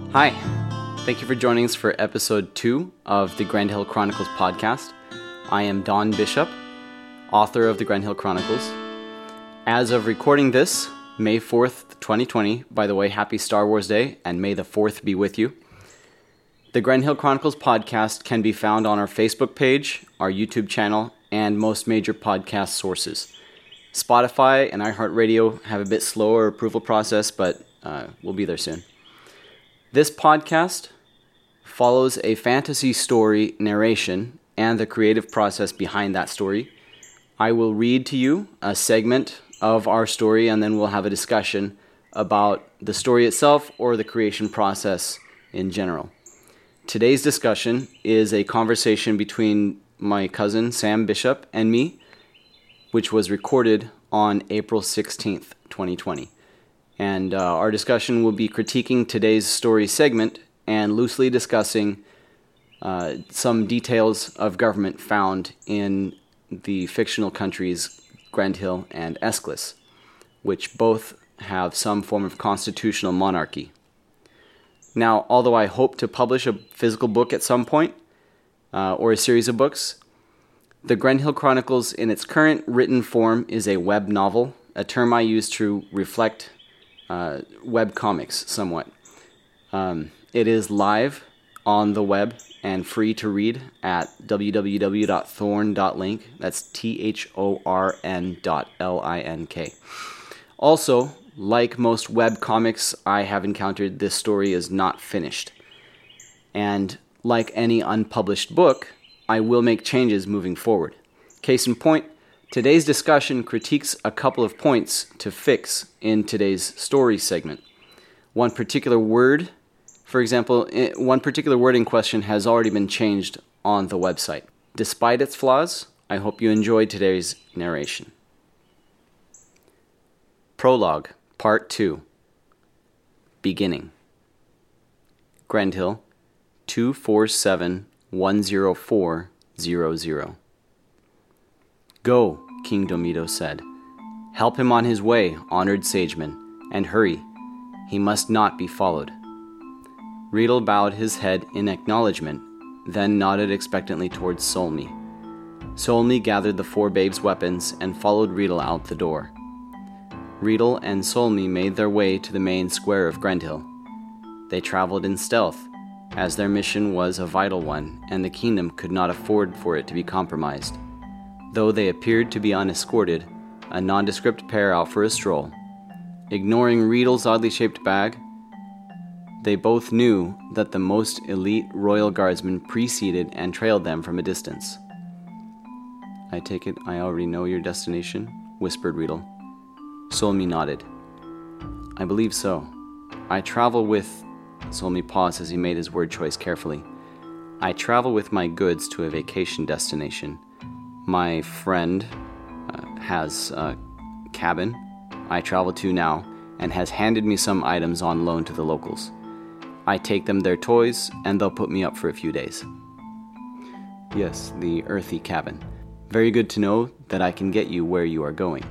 Hi, thank you for joining us for episode 2 of the Grand Hill Chronicles podcast. I am Don Bishop, author of the Grand Hill Chronicles. As of recording this, May 4th, 2020, by the way, happy Star Wars Day, and may the 4th be with you. The Grand Hill Chronicles podcast can be found on our Facebook page, our YouTube channel, and most major podcast sources. Spotify and iHeartRadio have a bit slower approval process, but we'll be there soon. This podcast follows a fantasy story narration and the creative process behind that story. I will read to you a segment of our story, and then we'll have a discussion about the story itself or the creation process in general. Today's discussion is a conversation between my cousin Sam Bishop and me, which was recorded on April 16th, 2020. And our discussion will be critiquing today's story segment and loosely discussing some details of government found in the fictional countries Grand Hill and Esclus, which both have some form of constitutional monarchy. Now, although I hope to publish a physical book at some point, or a series of books, the Grand Hill Chronicles in its current written form is a web novel, a term I use to reflect web comics somewhat. It is live on the web and free to read at www.thorn.link. That's thorn.link. Also, like most web comics I have encountered, this story is not finished. And like any unpublished book, I will make changes moving forward. Case in point, today's discussion critiques a couple of points to fix in today's story segment. One particular word, for example, one particular word in question has already been changed on the website. Despite its flaws, I hope you enjoyed today's narration. Prologue, Part 2. Beginning. Grand Hill, 247-10400. Go, King Domito said. Help him on his way, honored sageman, and hurry. He must not be followed. Riedel bowed his head in acknowledgement, then nodded expectantly towards Solmi. Solmi gathered the four babes' weapons and followed Riedel out the door. Riedel and Solmi made their way to the main square of Grand Hill. They traveled in stealth, as their mission was a vital one, and the kingdom could not afford for it to be compromised. Though they appeared to be unescorted, a nondescript pair out for a stroll. Ignoring Riedel's oddly shaped bag, they both knew that the most elite royal guardsmen preceded and trailed them from a distance. I take it I already know your destination? Whispered Riedel. Solmi nodded. I believe so. I travel with... Solmi paused as he made his word choice carefully. I travel with my goods to a vacation destination. My friend has a cabin I travel to now and has handed me some items on loan to the locals. I take them their toys and they'll put me up for a few days. Yes, the earthy cabin. Very good to know that I can get you where you are going.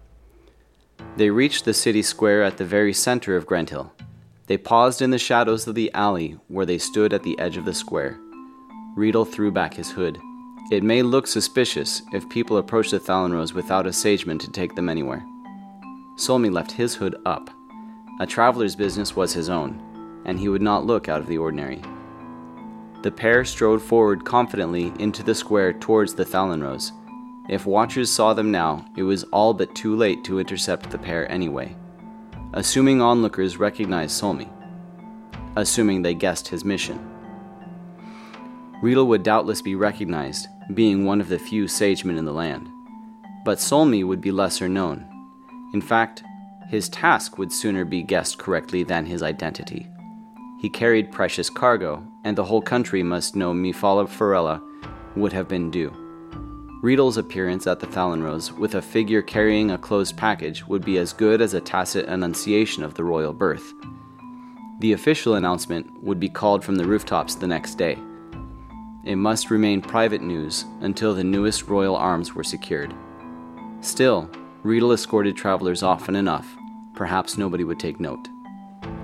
They reached the city square at the very center of Grand Hill. They paused in the shadows of the alley where they stood at the edge of the square. Riedel threw back his hood. It may look suspicious if people approach the Thalenrose without a sageman to take them anywhere. Solmi left his hood up. A traveler's business was his own, and he would not look out of the ordinary. The pair strode forward confidently into the square towards the Thalenrose. If watchers saw them now, it was all but too late to intercept the pair anyway. Assuming onlookers recognized Solmi. Assuming they guessed his mission. Riedel would doubtless be recognized, being one of the few sagemen in the land. But Solmi would be lesser known. In fact, his task would sooner be guessed correctly than his identity. He carried precious cargo, and the whole country must know Mifala Farella would have been due. Riedel's appearance at the Thalenrose with a figure carrying a closed package would be as good as a tacit annunciation of the royal birth. The official announcement would be called from the rooftops the next day. It must remain private news until the newest royal arms were secured. Still, Riedel escorted travelers often enough. Perhaps nobody would take note.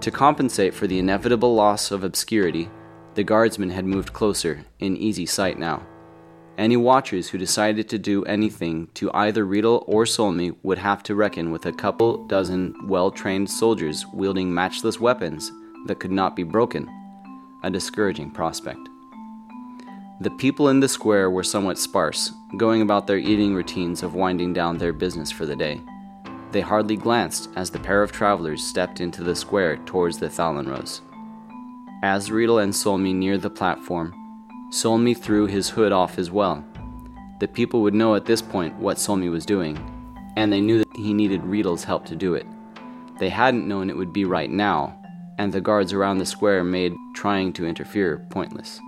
To compensate for the inevitable loss of obscurity, the guardsmen had moved closer, in easy sight now. Any watchers who decided to do anything to either Riedel or Solmi would have to reckon with a couple dozen well-trained soldiers wielding matchless weapons that could not be broken, a discouraging prospect. The people in the square were somewhat sparse, going about their evening routines of winding down their business for the day. They hardly glanced as the pair of travelers stepped into the square towards the Thalenrose. As Riedel and Solmi neared the platform, Solmi threw his hood off as well. The people would know at this point what Solmi was doing, and they knew that he needed Riedel's help to do it. They hadn't known it would be right now, and the guards around the square made trying to interfere pointless.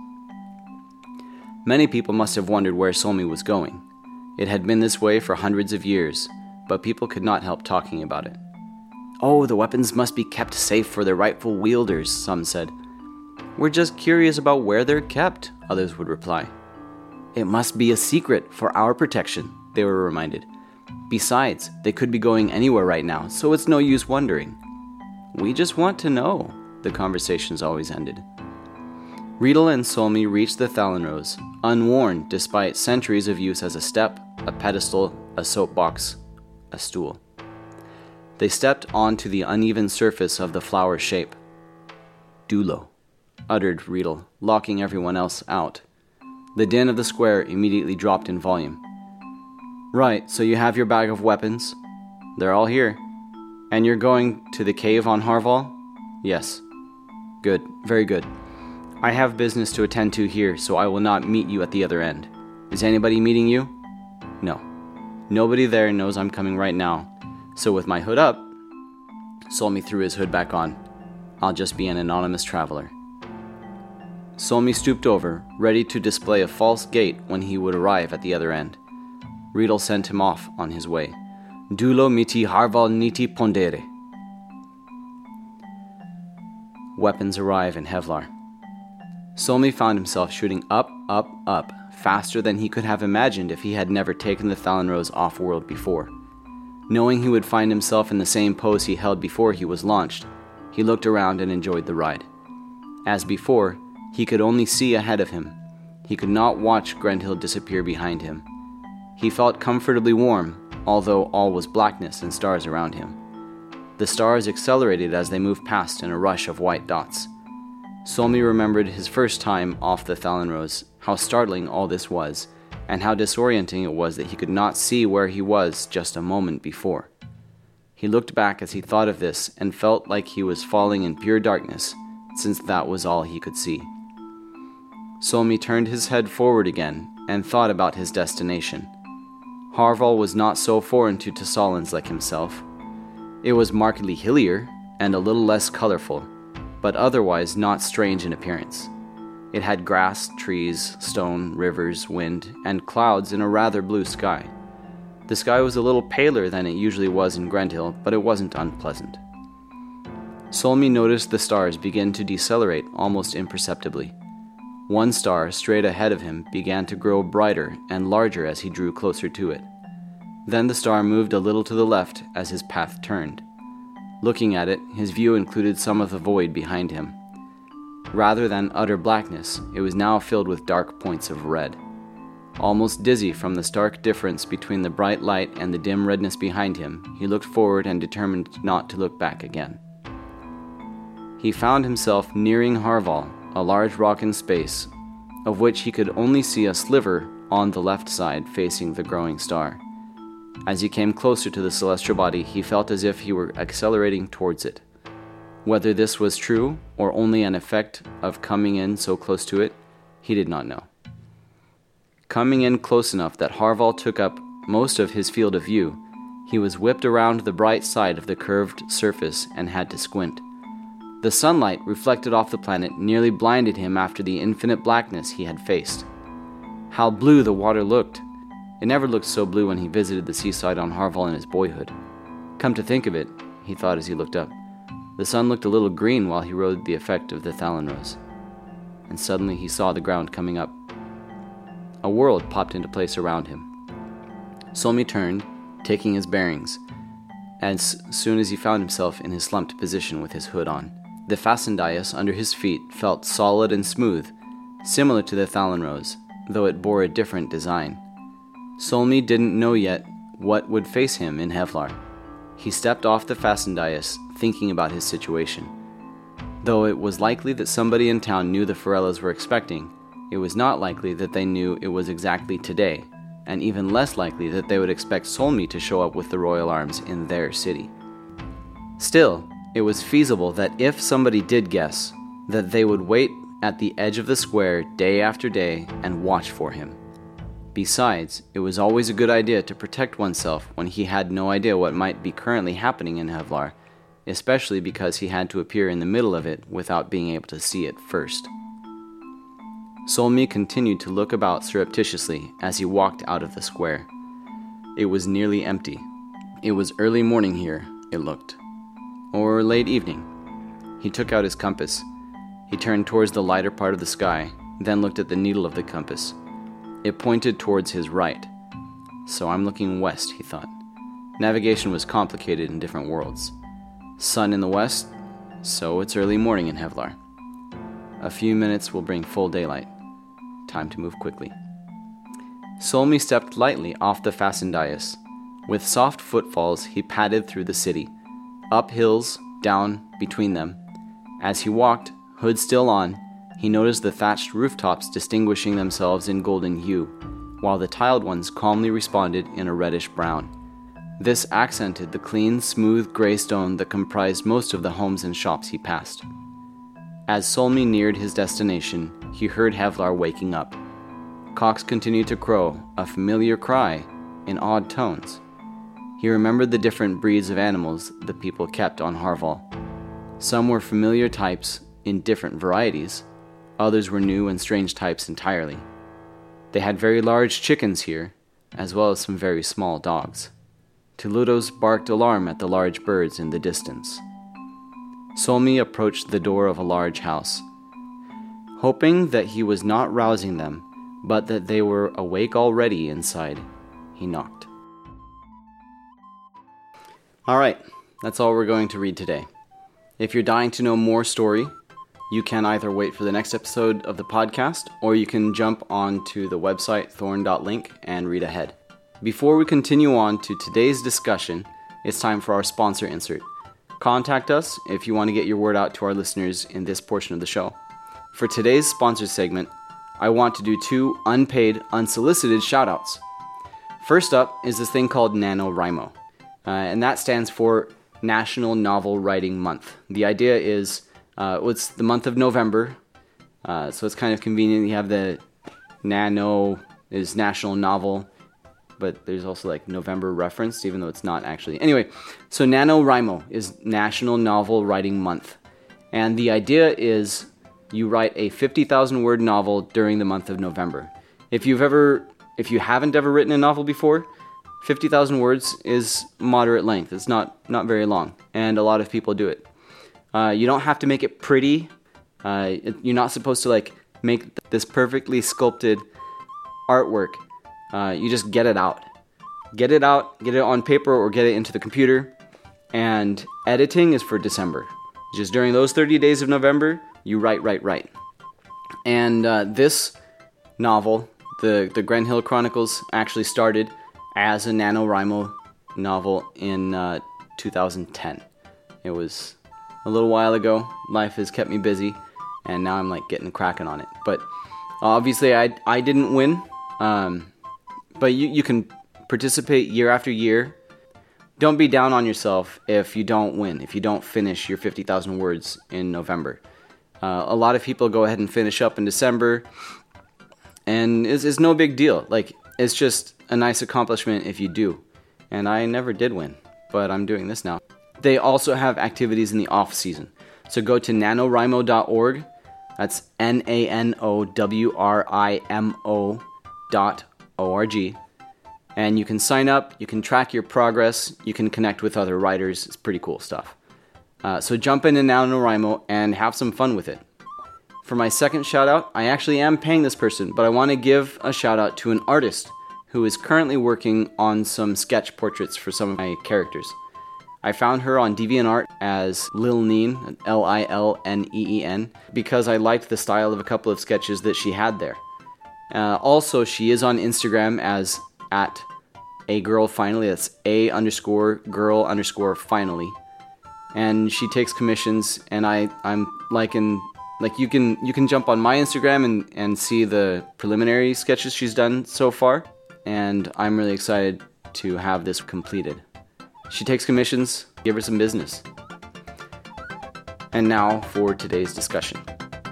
Many people must have wondered where Solmi was going. It had been this way for hundreds of years, but people could not help talking about it. "Oh, the weapons must be kept safe for their rightful wielders," some said. "We're just curious about where they're kept," others would reply. "It must be a secret for our protection," they were reminded. "Besides, they could be going anywhere right now, so it's no use wondering." "We just want to know," the conversations always ended. Riedel and Solmi reached the Thalenrose, unworn despite centuries of use as a step, a pedestal, a soapbox, a stool. They stepped onto the uneven surface of the flower shape. "Dulo," uttered Riedel, locking everyone else out. The din of the square immediately dropped in volume. "Right, so you have your bag of weapons? They're all here. And you're going to the cave on Harval?" "Yes." "Good, very good. I have business to attend to here, so I will not meet you at the other end. Is anybody meeting you?" "No. Nobody there knows I'm coming right now, so with my hood up," Solmi threw his hood back on, "I'll just be an anonymous traveler." Solmi stooped over, ready to display a false gait when he would arrive at the other end. Riedel sent him off on his way. "Dulo miti Harval niti pondere." Weapons arrive in Hevlar. Solmi found himself shooting up, faster than he could have imagined if he had never taken the Thalenrose off-world before. Knowing he would find himself in the same pose he held before he was launched, he looked around and enjoyed the ride. As before, he could only see ahead of him. He could not watch Grendhill disappear behind him. He felt comfortably warm, although all was blackness and stars around him. The stars accelerated as they moved past in a rush of white dots. Solmi remembered his first time off the Thalenrose, how startling all this was, and how disorienting it was that he could not see where he was just a moment before. He looked back as he thought of this and felt like he was falling in pure darkness, since that was all he could see. Solmi turned his head forward again and thought about his destination. Harval was not so foreign to Tessalans like himself. It was markedly hillier and a little less colorful, but otherwise not strange in appearance. It had grass, trees, stone, rivers, wind, and clouds in a rather blue sky. The sky was a little paler than it usually was in Grendhill, but it wasn't unpleasant. Solmi noticed the stars begin to decelerate almost imperceptibly. One star straight ahead of him began to grow brighter and larger as he drew closer to it. Then the star moved a little to the left as his path turned. Looking at it, his view included some of the void behind him. Rather than utter blackness, it was now filled with dark points of red. Almost dizzy from the stark difference between the bright light and the dim redness behind him, he looked forward and determined not to look back again. He found himself nearing Harval, a large rock in space, of which he could only see a sliver on the left side facing the growing star. As he came closer to the celestial body, he felt as if he were accelerating towards it. Whether this was true or only an effect of coming in so close to it, he did not know. Coming in close enough that Harval took up most of his field of view, he was whipped around the bright side of the curved surface and had to squint. The sunlight reflected off the planet nearly blinded him after the infinite blackness he had faced. How blue the water looked! It never looked so blue when he visited the seaside on Harval in his boyhood. Come to think of it, he thought as he looked up, the sun looked a little green while he rode the effect of the Thalenrose. And suddenly he saw the ground coming up. A world popped into place around him. Solmi turned, taking his bearings, as soon as he found himself in his slumped position with his hood on. The Facendius under his feet felt solid and smooth, similar to the Thalenrose, though it bore a different design. Solmi didn't know yet what would face him in Hevlar. He stepped off the Facendius, thinking about his situation. Though it was likely that somebody in town knew the Forellas were expecting, it was not likely that they knew it was exactly today, and even less likely that they would expect Solmi to show up with the royal arms in their city. Still, it was feasible that if somebody did guess, that they would wait at the edge of the square day after day and watch for him. Besides, it was always a good idea to protect oneself when he had no idea what might be currently happening in Hevlar, especially because he had to appear in the middle of it without being able to see it first. Solmi continued to look about surreptitiously as he walked out of the square. It was nearly empty. It was early morning here, it looked. Or late evening. He took out his compass. He turned towards the lighter part of the sky, then looked at the needle of the compass. It pointed towards his right. So I'm looking west, he thought. Navigation was complicated in different worlds. Sun in the west, so it's early morning in Hevlar. A few minutes will bring full daylight. Time to move quickly. Solmi stepped lightly off the Facendius. With soft footfalls, he padded through the city, up hills, down, between them. As he walked, hood still on, he noticed the thatched rooftops distinguishing themselves in golden hue, while the tiled ones calmly responded in a reddish brown. This accented the clean, smooth gray stone that comprised most of the homes and shops he passed. As Solmi neared his destination, he heard Hevlar waking up. Cocks continued to crow, a familiar cry, in odd tones. He remembered the different breeds of animals the people kept on Harval. Some were familiar types in different varieties, others were new and strange types entirely. They had very large chickens here, as well as some very small dogs. Tuludos barked alarm at the large birds in the distance. Solmi approached the door of a large house. Hoping that he was not rousing them, but that they were awake already inside, he knocked. Alright, that's all we're going to read today. If you're dying to know more story, you can either wait for the next episode of the podcast, or you can jump onto the website thorn.link and read ahead. Before we continue on to today's discussion, it's time for our sponsor insert. Contact us if you want to get your word out to our listeners in this portion of the show. For today's sponsor segment, I want to do 2 unpaid, unsolicited shoutouts. First up is this thing called NaNoWriMo, and that stands for National Novel Writing Month. The idea is, it's the month of November, so it's kind of convenient. You have the Nano is National Novel, but there's also like November referenced, even though it's not actually. Anyway, so NaNoWriMo is National Novel Writing Month. And the idea is you write a 50,000 word novel during the month of November. If you haven't ever written a novel before, 50,000 words is moderate length. It's not very long, and a lot of people do it. You don't have to make it pretty. You're not supposed to like make this perfectly sculpted artwork. You just get it out. Get it on paper or get it into the computer. And editing is for December. Just during those 30 days of November, you write. And this novel, the Grenhill Chronicles, actually started as a NaNoWriMo novel in 2010. It was a little while ago. Life has kept me busy, and now I'm like getting cracking on it. But obviously I didn't win. But you can participate year after year. Don't be down on yourself if you don't win, if you don't finish your 50,000 words in November. A lot of people go ahead and finish up in December, and it's no big deal. Like, it's just a nice accomplishment if you do. And I never did win, but I'm doing this now. They also have activities in the off season. So go to nanowrimo.org. That's NaNoWrimo.org. And you can sign up, you can track your progress, you can connect with other writers. It's pretty cool stuff. So jump into NaNoWriMo and have some fun with it. For my second shout out, I actually am paying this person, but I want to give a shout out to an artist who is currently working on some sketch portraits for some of my characters. I found her on DeviantArt as Lilneen, Lilneen, because I liked the style of a couple of sketches that she had there. Also, she is on Instagram as at @agirlfinally. That's _girl_finally. And she takes commissions, and I'm liking, like, you can jump on my Instagram and see the preliminary sketches she's done so far, and I'm really excited to have this completed. She takes commissions, give her some business. And now for today's discussion.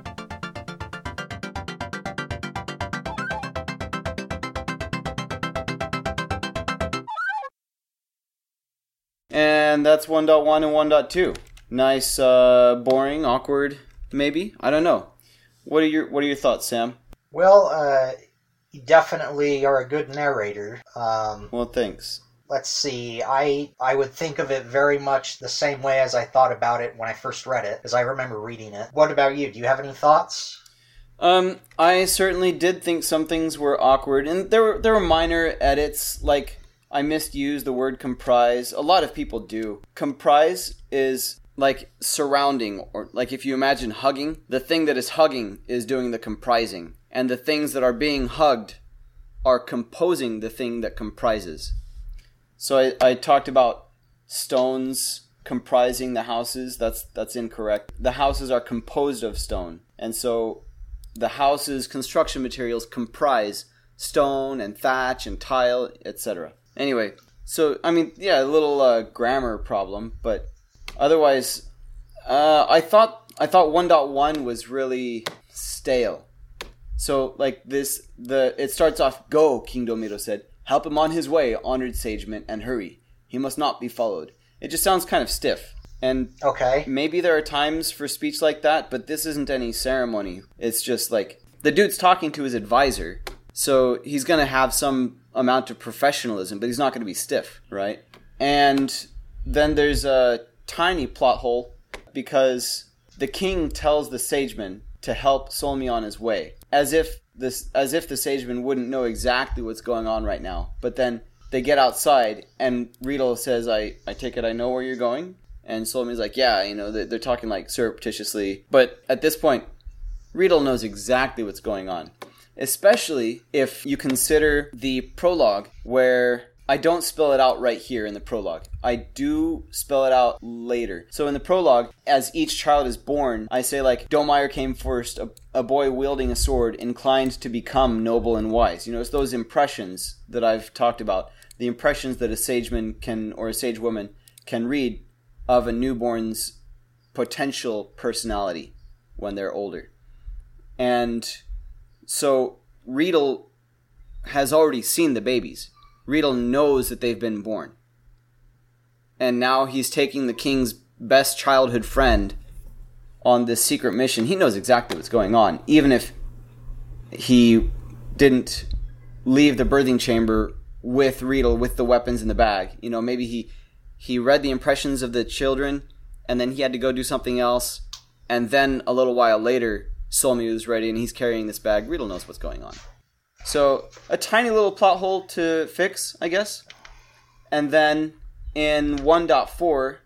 And that's 1.1 and 1.2. Nice, boring, awkward, maybe? I don't know. What are your thoughts, Sam? Well, you definitely are a good narrator. Well, thanks. Let's see, I would think of it very much the same way as I thought about it when I first read it, because I remember reading it. What about you? Do you have any thoughts? I certainly did think some things were awkward, and there were minor edits, like I misused the word comprise. A lot of people do. Comprise is like surrounding, or like if you imagine hugging, the thing that is hugging is doing the comprising, and the things that are being hugged are composing the thing that comprises. So I talked about stones comprising the houses. That's incorrect. The houses are composed of stone. And so the house's construction materials comprise stone and thatch and tile, etc. Anyway, so, I mean, yeah, a little grammar problem, but otherwise, I thought 1.1 was really stale. So, like it starts off, "Go," King Domiro said. "Help him on his way, honored sageman, and hurry. He must not be followed." It just sounds kind of stiff. And okay, maybe there are times for speech like that, but this isn't any ceremony. It's just like, the dude's talking to his advisor, so he's going to have some amount of professionalism, but he's not going to be stiff, right? And then there's a tiny plot hole, because the king tells the sageman to help Solmi on his way, as if the sageman wouldn't know exactly what's going on right now. But then they get outside, and Riedel says, I take it I know where you're going? And Solmi's like, yeah, they're talking like surreptitiously. But at this point, Riedel knows exactly what's going on. Especially if you consider the prologue, where I don't spell it out right here in the prologue. I do spell it out later. So in the prologue, as each child is born, I say like, Domeyer came first, a boy wielding a sword, inclined to become noble and wise. It's those impressions that I've talked about. The impressions that a sageman can, or a sage woman can read of a newborn's potential personality when they're older. And so Riedel has already seen the babies. Riedel knows that they've been born. And now he's taking the king's best childhood friend on this secret mission. He knows exactly what's going on, even if he didn't leave the birthing chamber with Riedel with the weapons in the bag. Maybe he read the impressions of the children, and then he had to go do something else, and then a little while later, Solmi was ready, and he's carrying this bag. Riedel knows what's going on. So, a tiny little plot hole to fix, I guess. And then, in 1.4,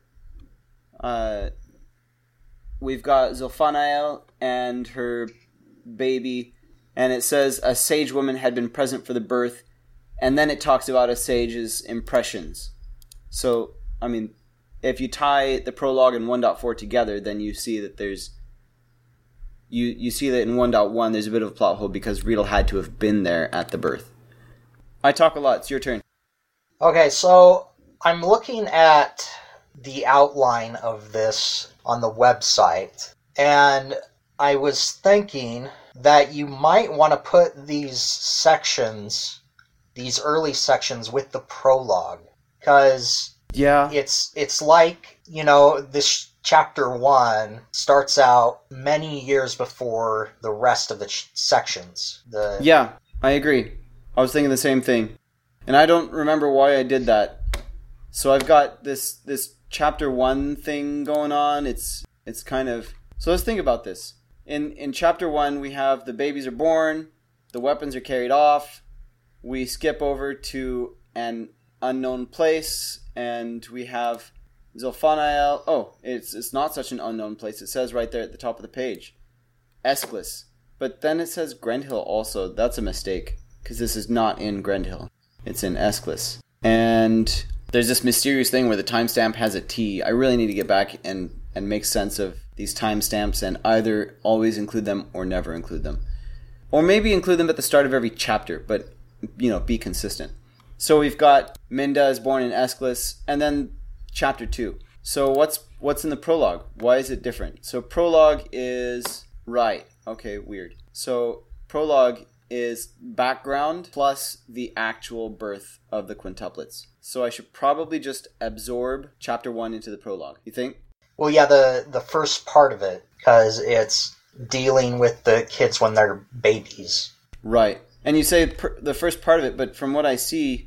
we've got Zilphanael and her baby, and it says a sage woman had been present for the birth, and then it talks about a sage's impressions. So, I mean, if you tie the prologue and 1.4 together, then you see that there's... You see that in 1.1 there's a bit of a plot hole because Riedel had to have been there at the birth. I talk a lot. It's your turn. Okay, so I'm looking at the outline of this on the website, and I was thinking that you might want to put these sections, these early sections, with the prologue, because it's like, this Chapter 1 starts out many years before the rest of the sections. Yeah, I agree. I was thinking the same thing. And I don't remember why I did that. So I've got this Chapter 1 thing going on. It's kind of... So let's think about this. In Chapter 1, we have the babies are born, the weapons are carried off, we skip over to an unknown place, and we have Zilphanael. Oh, it's not such an unknown place. It says right there at the top of the page, Esclus. But then it says Grendhill also. That's a mistake, because this is not in Grendhill. It's in Esclus. And there's this mysterious thing where the timestamp has a T. I really need to get back and make sense of these timestamps and either always include them or never include them. Or maybe include them at the start of every chapter, but, be consistent. So we've got Minda is born in Esclus, and then chapter 2. So what's in the prologue? Why is it different? So prologue is... Right. Okay, weird. So prologue is background plus the actual birth of the quintuplets. So I should probably just absorb chapter 1 into the prologue. You think? Well, yeah, the first part of it, because it's dealing with the kids when they're babies. Right. And you say the first part of it, but from what I see,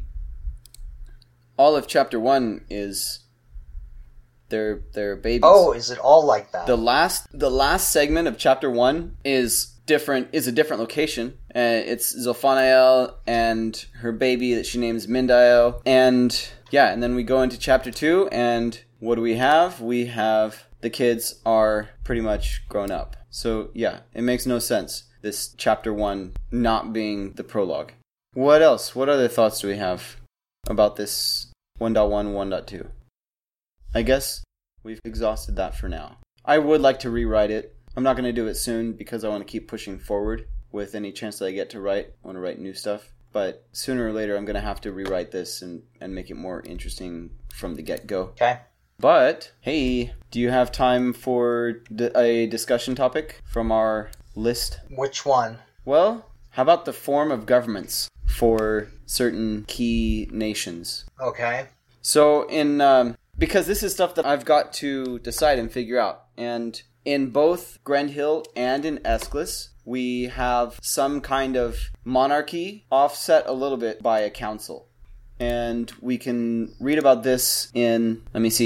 all of chapter 1 is their babies. Oh, is it all like that? The last segment of chapter 1 is a different location. It's Zilphanael and her baby that she names Mindael. And then we go into chapter 2, and what do we have? We have the kids are pretty much grown up. So yeah, it makes no sense, this chapter 1 not being the prologue. What else? What other thoughts do we have about this 1.1, 1.2? I guess we've exhausted that for now. I would like to rewrite it. I'm not going to do it soon because I want to keep pushing forward with any chance that I get to write. I want to write new stuff. But sooner or later, I'm going to have to rewrite this and make it more interesting from the get-go. Okay. But, hey, do you have time for a discussion topic from our list? Which one? Well, how about the form of governments for certain key nations? Okay. So, because this is stuff that I've got to decide and figure out. And in both Grendhill and in Esclus, we have some kind of monarchy offset a little bit by a council. And we can read about this in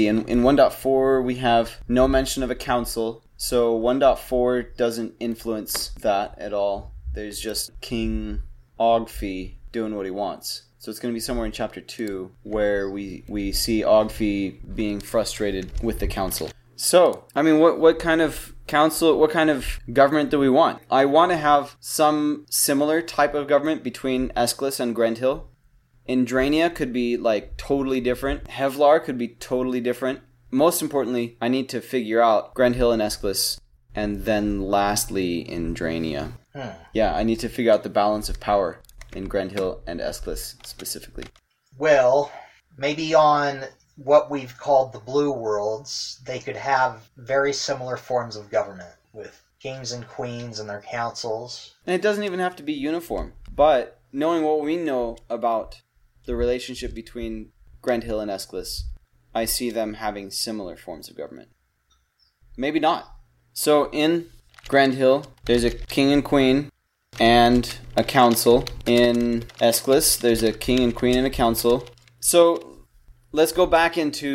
1.4 we have no mention of a council. So 1.4 doesn't influence that at all. There's just King Ogfi doing what he wants. So it's going to be somewhere in chapter 2 where we see Ogfi being frustrated with the council. So, what kind of council, what kind of government do we want? I want to have some similar type of government between Esclus and Grendhill. Indrania could be totally different. Hevlar could be totally different. Most importantly, I need to figure out Grendhill and Esclus, and then lastly Indrania. Yeah, I need to figure out the balance of power in Grendhill and Esclus specifically. Well, maybe on what we've called the Blue Worlds, they could have very similar forms of government with kings and queens and their councils. And it doesn't even have to be uniform. But knowing what we know about the relationship between Grendhill and Esclus, I see them having similar forms of government. Maybe not. So in Grendhill, there's a king and queen and a council. In Esclus, there's a king and queen and a council. So let's go back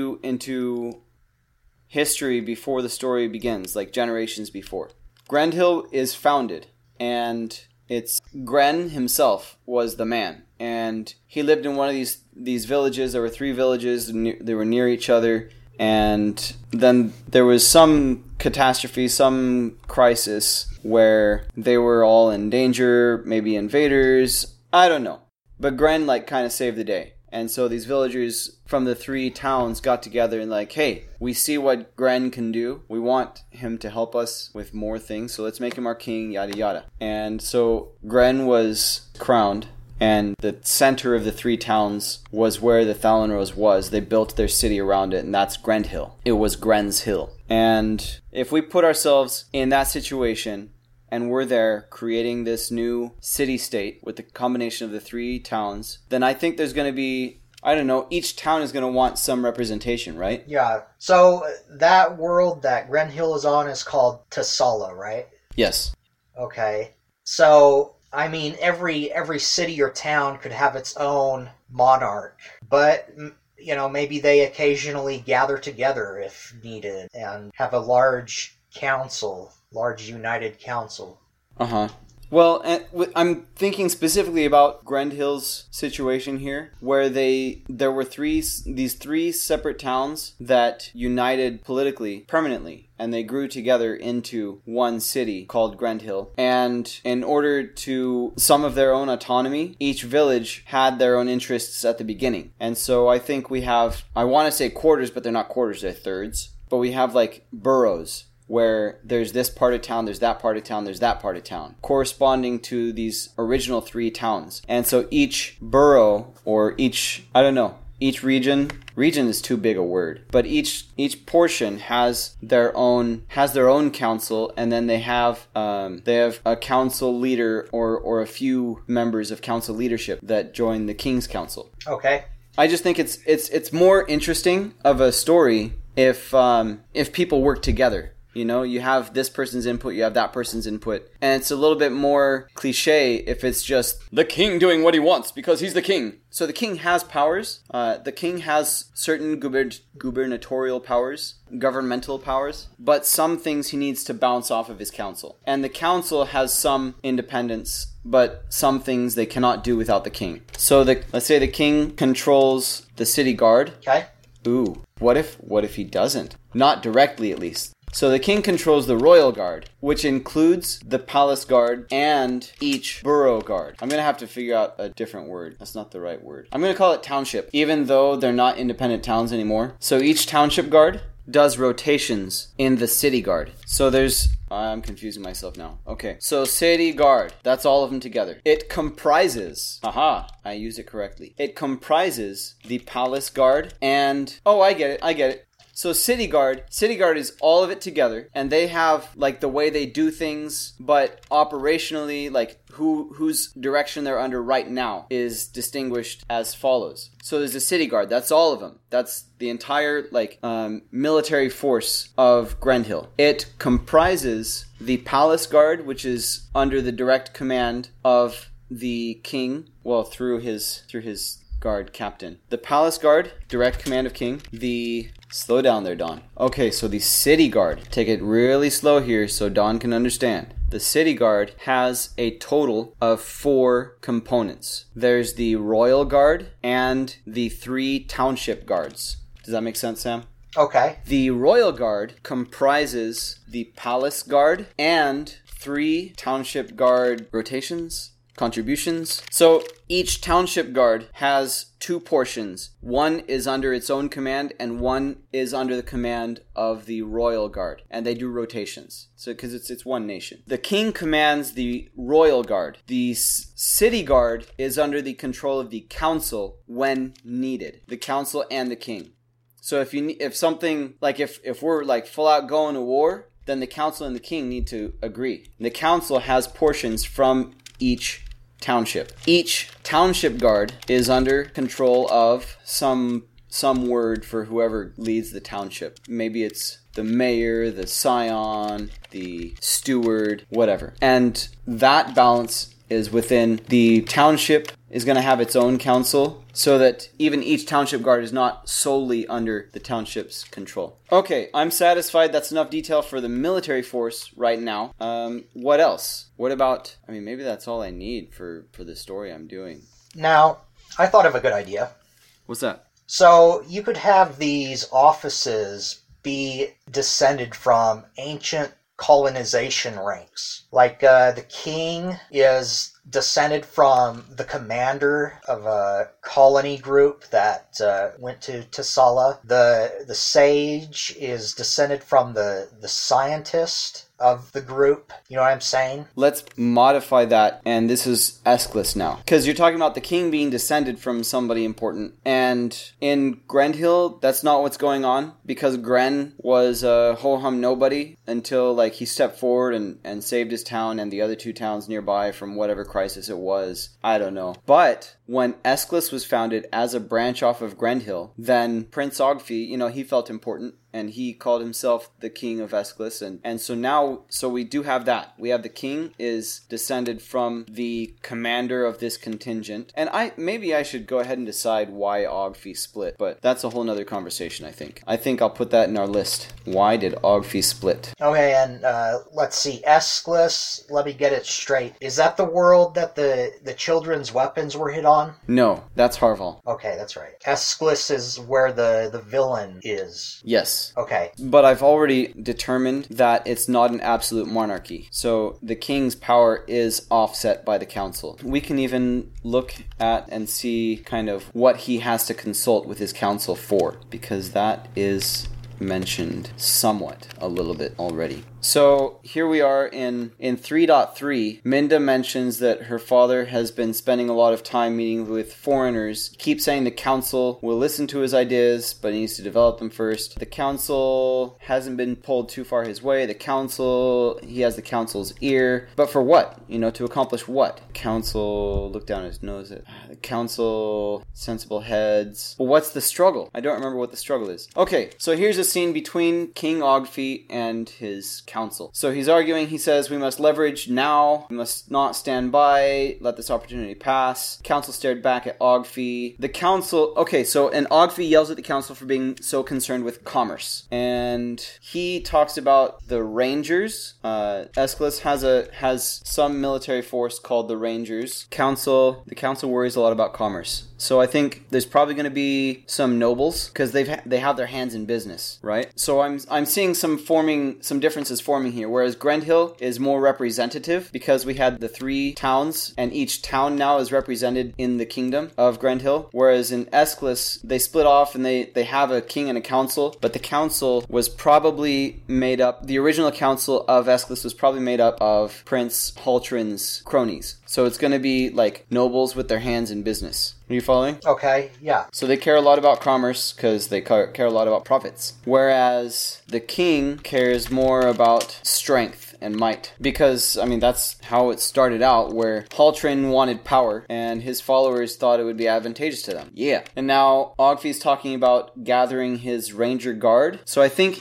into history before the story begins, like generations before. Grendhill is founded, and it's Gren himself was the man. And he lived in one of these villages. There were 3 villages. They were near each other. And then there was some catastrophe, some crisis where they were all in danger, maybe invaders. I don't know. But Gren kind of saved the day. And so these villagers from the 3 towns got together and hey, we see what Gren can do. We want him to help us with more things. So let's make him our king, yada yada. And so Gren was crowned. And the center of the 3 towns was where the Thalenrose was. They built their city around it, and that's Grendhill. It was Gren's Hill. And if we put ourselves in that situation, and we're there creating this new city-state with the combination of the 3 towns, then I think there's going to be, each town is going to want some representation, right? Yeah. So that world that Grendhill is on is called Tasala, right? Yes. Okay. So every city or town could have its own monarch, but maybe they occasionally gather together if needed and have a large united council. Well, I'm thinking specifically about Grendhill's situation here, where there were these three separate towns that united politically permanently, and they grew together into one city called Grendhill. And in order to some of their own autonomy, each village had their own interests at the beginning. And so I think we have, I want to say quarters, but they're not quarters, they're thirds. But we have like boroughs, where there's this part of town, there's that part of town, there's that part of town, corresponding to these original three towns. And so each borough, or each region is too big a word, but each portion has their own council, and then they have a council leader or a few members of council leadership that join the king's council. Okay. I just think it's more interesting of a story if people work together. You know, you have this person's input, you have that person's input. And it's a little bit more cliche if it's just the king doing what he wants because he's the king. So the king has powers. The king has certain gubernatorial powers, governmental powers, but some things he needs to bounce off of his council. And the council has some independence, but some things they cannot do without the king. So let's say the king controls the city guard. Okay. Ooh, what if he doesn't? Not directly, at least. So the king controls the royal guard, which includes the palace guard and each borough guard. I'm going to have to figure out a different word. That's not the right word. I'm going to call it township, even though they're not independent towns anymore. So each township guard does rotations in the city guard. So I'm confusing myself now. Okay. So city guard, that's all of them together. It comprises, I used it correctly. It comprises the palace guard and, I get it. So City Guard is all of it together, and they have like the way they do things, but operationally, like whose direction they're under right now is distinguished as follows. So there's a City Guard, that's all of them. That's the entire military force of Grendhill. It comprises the Palace Guard, which is under the direct command of the king, through his guard captain. The Palace Guard, direct command of king. Slow down there, Don. Okay, so the City Guard. Take it really slow here so Don can understand. The City Guard has a total of 4 components. There's the Royal Guard and the 3 Township Guards. Does that make sense, Sam? Okay. The Royal Guard comprises the Palace Guard and 3 Township Guard contributions. So each township guard has 2 portions. One is under its own command and one is under the command of the royal guard, and they do rotations. So because it's one nation. The king commands the royal guard. The city guard is under the control of the council when needed. The council and the king. So if we're like full out going to war, then the council and the king need to agree. The council has portions from each township. Each township guard is under control of some word for whoever leads the township. Maybe it's the mayor, the scion, the steward, whatever. And that balance is within the township is going to have its own council so that even each township guard is not solely under the township's control. Okay, I'm satisfied. That's enough detail for the military force right now. What else? What about, maybe that's all I need for the story I'm doing. Now, I thought of a good idea. What's that? So you could have these offices be descended from ancient colonization ranks. Like the king is descended from the commander of a colony group that went to Tasala. The sage is descended from the scientist of the group. You know what I'm saying? Let's modify that, and this is Esclus now. Because you're talking about the king being descended from somebody important. And in Grendhill, that's not what's going on, because Gren was a ho-hum nobody until he stepped forward and saved his town and the other 2 towns nearby from whatever crisis it was. I don't know. But when Esclus was founded as a branch off of Grendhill, then Prince Ogfi, he felt important. and he called himself the king of Aeschylus. And so now, so we do have that. We have the king is descended from the commander of this contingent. And maybe I should go ahead and decide why Ogfie split, but that's a whole nother conversation, I think. I think I'll put that in our list. Why did Ogfie split? Okay, and let's see. Aeschylus, let me get it straight. Is that the world that the children's weapons were hit on? No, that's Harval. Okay, that's right. Aeschylus is where the villain is. Yes. Okay. But I've already determined that it's not an absolute monarchy. So the king's power is offset by the council. We can even look at and see kind of what he has to consult with his council for, because that is mentioned somewhat a little bit already. So here we are in 3.3. Minda mentions that her father has been spending a lot of time meeting with foreigners. Keeps saying the council will listen to his ideas, but he needs to develop them first. The council hasn't been pulled too far his way. He has the council's ear. But for what? To accomplish what? Council, look down his nose. The council, sensible heads. But what's the struggle? I don't remember what the struggle is. Okay, so here's a scene between King Ogfie and his council. So he's arguing, he says, we must leverage now, we must not stand by, let this opportunity pass. Council stared back at Ogfie. The council, and Ogfie yells at the council for being so concerned with commerce. And he talks about the Rangers. Aeschylus has some military force called the Rangers. The council worries a lot about commerce. So I think there's probably going to be some nobles because they have their hands in business, right? So I'm seeing some differences forming here. Whereas Grendhill is more representative because we had the 3 towns and each town now is represented in the kingdom of Grendhill. Whereas in Aeschylus they split off and they have a king and a council, but the council was probably made up. The original council of Aeschylus was probably made up of Prince Haltrin's cronies. So it's going to be like nobles with their hands in business. Are you following? Okay, yeah. So they care a lot about commerce because they care a lot about profits. Whereas the king cares more about strength and might. Because, that's how it started out, where Haltrin wanted power and his followers thought it would be advantageous to them. Yeah. And now Ogfie's talking about gathering his ranger guard. So I think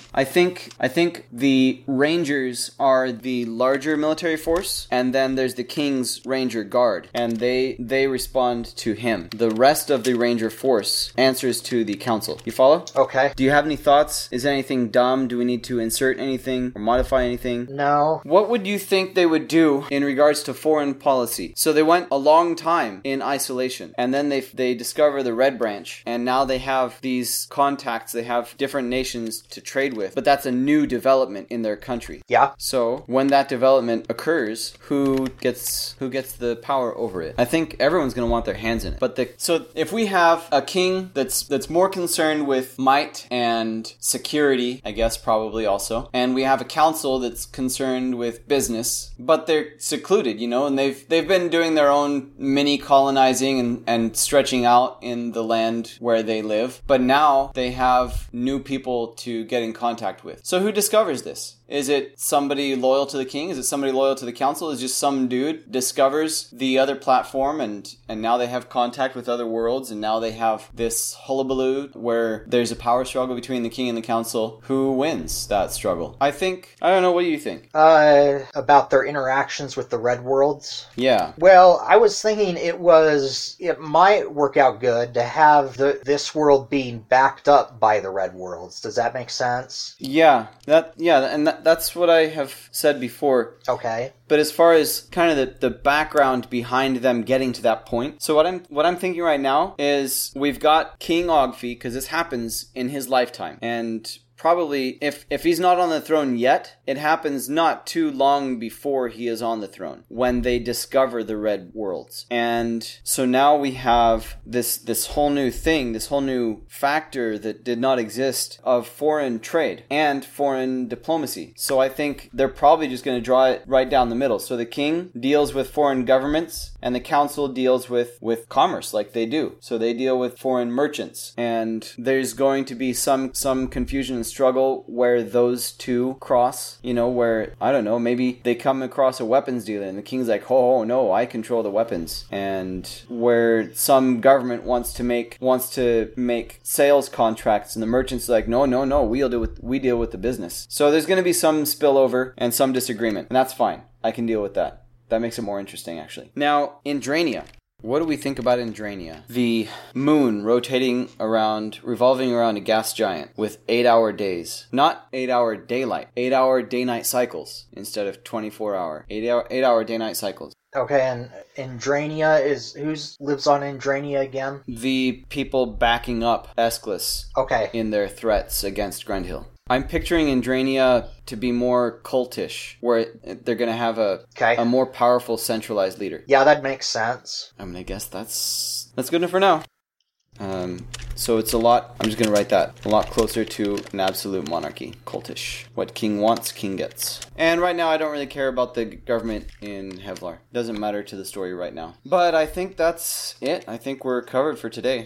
the rangers are the larger military force, and then there's the king's ranger guard, and they respond to him. The rest of the ranger force answers to the council. You follow? Okay. Do you have any thoughts? Is anything dumb? Do we need to insert anything or modify anything? No. What would you think they would do in regards to foreign policy? So they went a long time in isolation, and then they discover the Red Branch, and now they have these contacts. They have different nations to trade with, but that's a new development in their country. Yeah. So when that development occurs, who gets the power over it? I think everyone's going to want their hands in it. So if we have a king that's more concerned with might and security, I guess probably also, and we have a council that's concerned with business, but they're secluded, and they've been doing their own mini colonizing and stretching out in the land where they live, but now they have new people to get in contact with. So who discovers this? Is it somebody loyal to the king? Is it somebody loyal to the council? Is it just some dude discovers the other platform and now they have contact with other worlds, and now they have this hullabaloo where there's a power struggle between the king and the council? Who wins that struggle? I don't know, what do you think? About their interactions with the Red Worlds? Yeah. Well, I was thinking it might work out good to have this world being backed up by the Red Worlds. Does that make sense? Yeah. That's what I have said before. Okay. But as far as kind of the background behind them getting to that point, so what I'm thinking right now is we've got King Ogfie, because this happens in his lifetime, and probably if he's not on the throne yet, it happens not too long before he is on the throne when they discover the Red Worlds. And so now we have this whole new thing, this whole new factor that did not exist of foreign trade and foreign diplomacy. So I think they're probably just going to draw it right down the middle. So the king deals with foreign governments and the council deals with commerce like they do. So they deal with foreign merchants, and there's going to be some confusion and struggle where those two cross. else, where, I don't know, maybe they come across a weapons dealer and the king's like, oh no, I control the weapons. And where some government wants to make sales contracts and the merchants are like, no, we deal with the business. So there's going to be some spillover and some disagreement, and that's fine. I can deal with that. That makes it more interesting, actually. Now, Indrania. What do we think about Indrania? The moon revolving around a gas giant with 8-hour days. Not 8-hour daylight, 8-hour day-night cycles instead of 24-hour. 8-hour day-night cycles. Okay, and Indrania who lives on Indrania again? The people backing up Aeschylus in their threats against Grendel. I'm picturing Indrania to be more cultish, where they're going to have a more powerful centralized leader. Yeah, that makes sense. I'm going to guess that's good enough for now. So it's I'm just going to write that, a lot closer to an absolute monarchy. Cultish. What king wants, king gets. And right now I don't really care about the government in Hevlar. Doesn't matter to the story right now. But I think that's it. I think we're covered for today.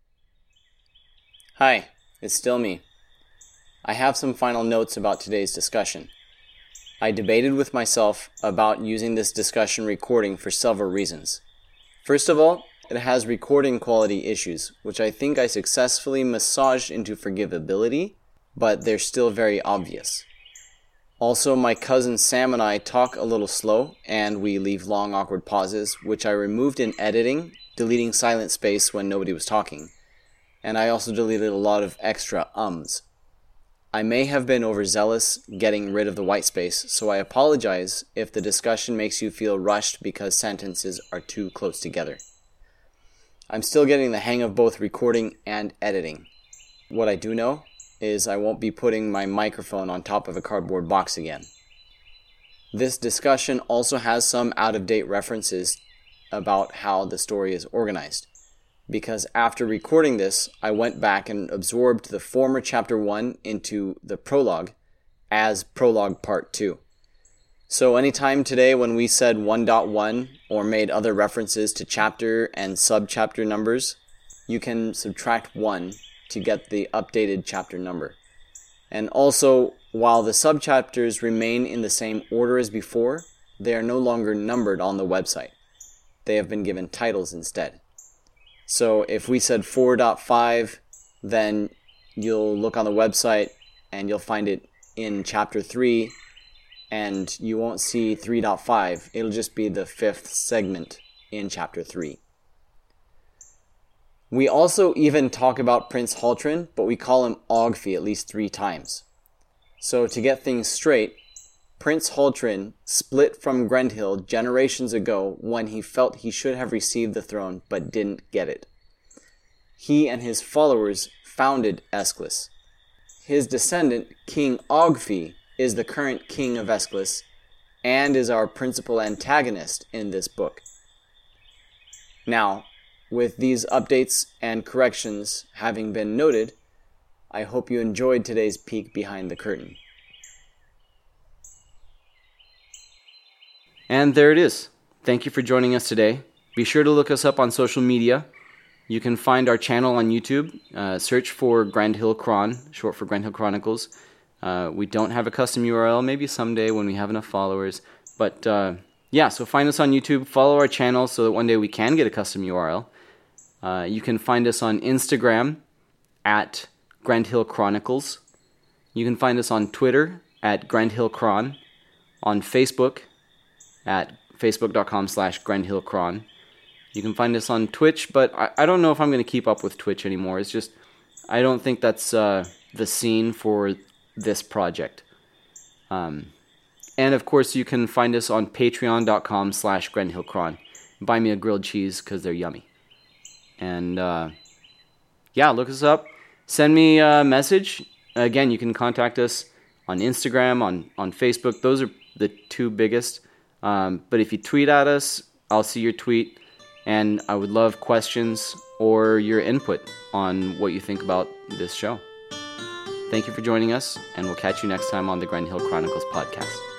Hi, it's still me. I have some final notes about today's discussion. I debated with myself about using this discussion recording for several reasons. First of all, it has recording quality issues, which I think I successfully massaged into forgivability, but they're still very obvious. Also, my cousin Sam and I talk a little slow, and we leave long awkward pauses, which I removed in editing, deleting silent space when nobody was talking. And I also deleted a lot of extra ums. I may have been overzealous getting rid of the white space, so I apologize if the discussion makes you feel rushed because sentences are too close together. I'm still getting the hang of both recording and editing. What I do know is I won't be putting my microphone on top of a cardboard box again. This discussion also has some out-of-date references about how the story is organized. Because after recording this, I went back and absorbed the former Chapter 1 into the prologue as Prologue Part 2. So anytime today when we said 1.1 or made other references to chapter and subchapter numbers, you can subtract 1 to get the updated chapter number. And also, while the subchapters remain in the same order as before, they are no longer numbered on the website. They have been given titles instead. So if we said 4.5, then you'll look on the website and you'll find it in Chapter 3, and you won't see 3.5. It'll just be the 5th segment in Chapter 3. We also even talk about Prince Haltrin, but we call him Ogfie at least 3 times. So to get things straight, Prince Haltrin split from Grendel generations ago when he felt he should have received the throne but didn't get it. He and his followers founded Aeschylus. His descendant, King Ogfie, is the current king of Aeschylus and is our principal antagonist in this book. Now, with these updates and corrections having been noted, I hope you enjoyed today's peek behind the curtain. And there it is. Thank you for joining us today. Be sure to look us up on social media. You can find our channel on YouTube. Search for Grendel Chron, short for Grendel Chronicles. We don't have a custom URL, maybe someday when we have enough followers. But so find us on YouTube, follow our channel so that one day we can get a custom URL. You can find us on Instagram at Grendel Chronicles. You can find us on Twitter at Grendel Chron, on Facebook at facebook.com/GrendhillCron. You can find us on Twitch, but I don't know if I'm going to keep up with Twitch anymore. It's just, I don't think that's the scene for this project. And of course, you can find us on patreon.com/GrendhillCron. Buy me a grilled cheese because they're yummy. And look us up. Send me a message. Again, you can contact us on Instagram, on Facebook. Those are the 2 biggest. But if you tweet at us, I'll see your tweet, and I would love questions or your input on what you think about this show. Thank you for joining us, and we'll catch you next time on the Grendel Chronicles podcast.